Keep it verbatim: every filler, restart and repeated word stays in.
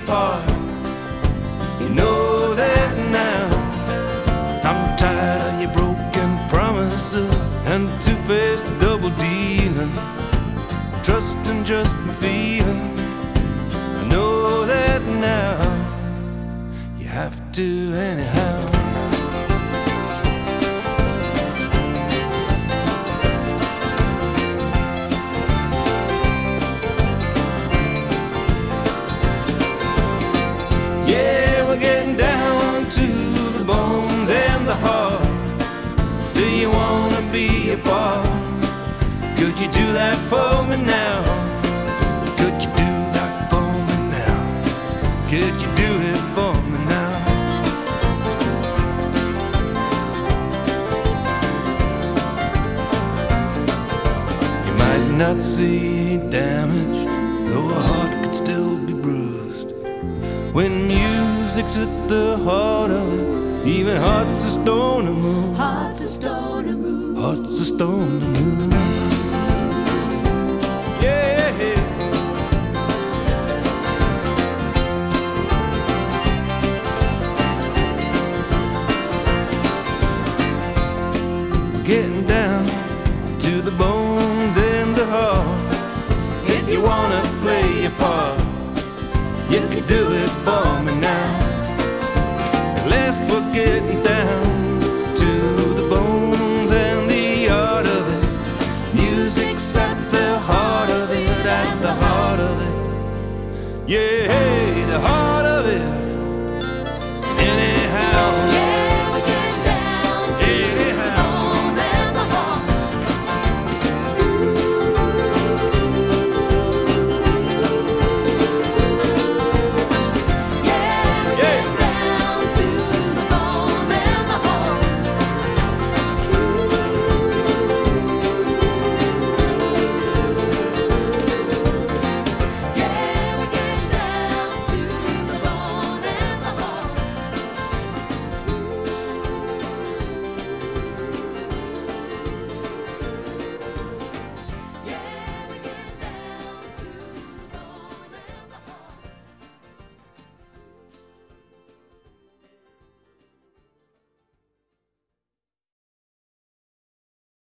apart. You know that now. I'm tired of your broken promises and two-faced double dealing, trusting just my feeling. I know that now. You have to anyhow. Yeah, we're getting down to the bones and the heart. Do you wanna be apart? Could you do that for me now? Could you do that for me now? Could you do it for me now? You might not see damage, though a heart could still be bruised. When music's at the heart of it, even hearts of stone to move. Hearts of stone to move. Hearts of stone to move. Yeah. Getting down to the bones and the heart. If you wanna play your part, you can do it for me now. At last we're getting down to the bones and the art of it. Music's at the heart of it, at the heart of it. Yeah.